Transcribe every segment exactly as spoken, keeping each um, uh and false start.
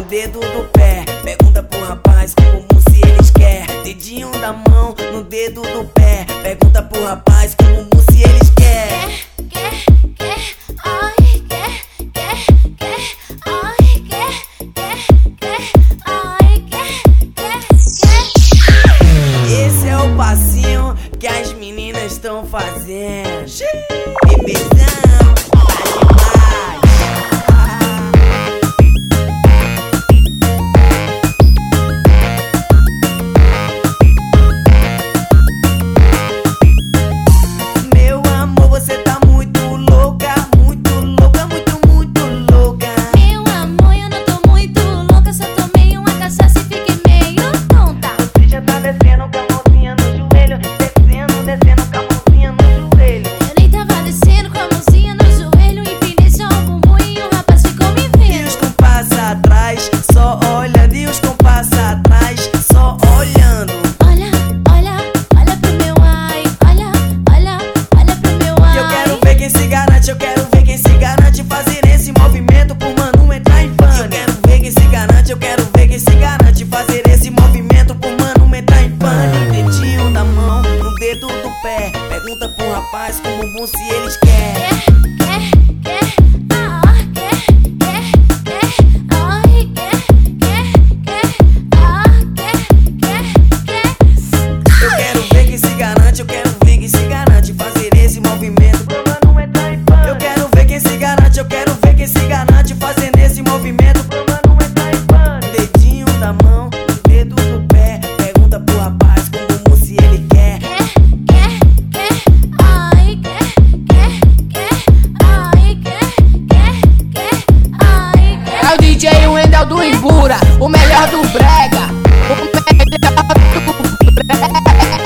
dedo do pé. Pergunta pro rapaz como se eles quer. Dedinho da mão no dedo do pé. Pergunta pro rapaz como se eles quer. Quer, quer, ai, quer, quer, quer, ai, quer, quer, quer, ai, quer, quer, quer. Esse é o passinho que as meninas estão fazendo. Bebezão, tá demais. Meu amor, você tá muito louca, muito louca, muito, muito louca. Meu amor, eu não tô muito louca, só tomei uma cachaça e fiquei meio tonta. Você já tá descendo com a mãozinha no joelho, descendo, descendo com a mãozinha no joelho. Eu nem tava descendo com a mãozinha no joelho, empinei só o bumbum e o rapaz ficou me E vendo. os compassos atrás, só olhando. E os compassos atrás, só olhando. Olha, olha, olha pro meu ai, olha, olha, olha pro meu ai. E eu quero ver quem se garante, eu quero ver quem se garante fazer esse movimento pro mano entrar em pânico. Eu quero ver quem se garante, eu quero ver quem se garante fazer esse movimento pro mano entrar em pânico. Dedinho da mão no dedo do pé. Pergunta pro rapaz como bom se eles quer. Quer, quer, quer, ah, quer, quer, quer, ai, quer, quer, quer, ah, quer, quer, quer. Eu quero ver quem se garante, eu quero ver quem se garante fazer esse movimento pro mano entrar em pânico. Eu quero ver quem se garante, eu quero ver quem se garante fazendo esse movimento pro mano entrar em pânico. Dedinho da mão no dedo do pé. Pergunta pro rapaz como se ele quer. Quer, quer, quer, ai, quer, quer, quer, ai, quer, quer, quer, ai, quer. É o D J Wendel do Imbura, o melhor do brega, o melhor do brega.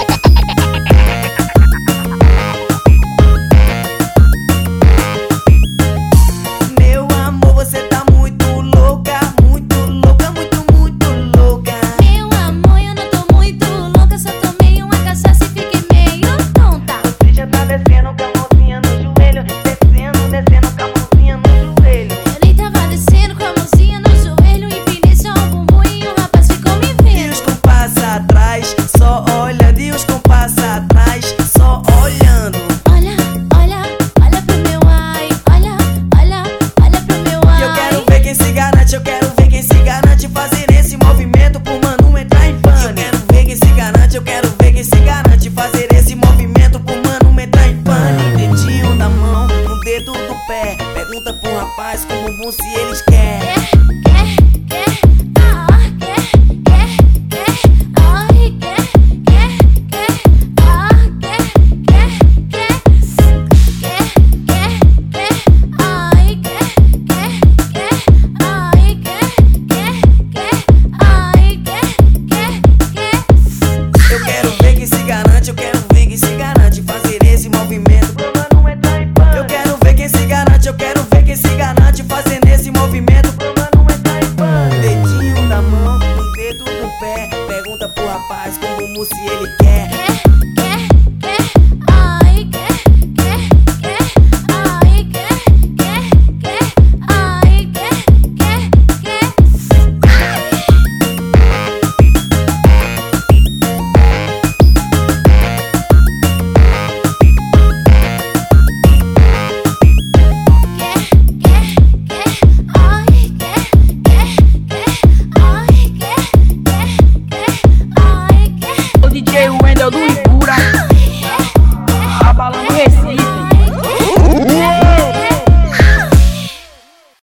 Meu amor, você tá muito louca, muito louca, muito, muito louca. Meu amor, eu não tô muito louca, só tomei uma cachaça e fiquei meio tonta. Você já tá descendo com a mãozinha no joelho, descendo, descendo com a mãozinha no joelho. Eu nem tava descendo com a mãozinha no joelho, empinei só o bumbum e o rapaz ficou me E vendo. os compassos atrás, só olhando. E os compassos atrás, só olhando. Olha, olha, olha pro meu ai, olha, olha, olha pro meu ai. E eu quero ver quem se garante, eu quero ver quem se garante fazer esse movimento pro mano entrar em pânico. Eu quero ver quem se garante, eu quero ver quem se garante fazer esse movimento pro mano entrar em pânico. Dedinho da mão no dedo do pé. Pergunta pro rapaz como bom se eles quer. Quer, quer, quer, ah, quer, quer, quer, ai, quer, quer, quer, ah, quer, quer, quer. Quer, quer, quer, ai, quer, quer, quer, ai, quer, quer, quer, ai, quer, quer, quer. Eu quero ver quem se garante, eu quero ver quem se garante fazer esse movimento pro mano entrar em pânico. Eu quero ver quem se garante, eu quero ver quem se garante fazendo esse movimento pro mano entrar em pânico. Dedinho da mão no dedo do pé. Pergunta pro rapaz como se ele quer.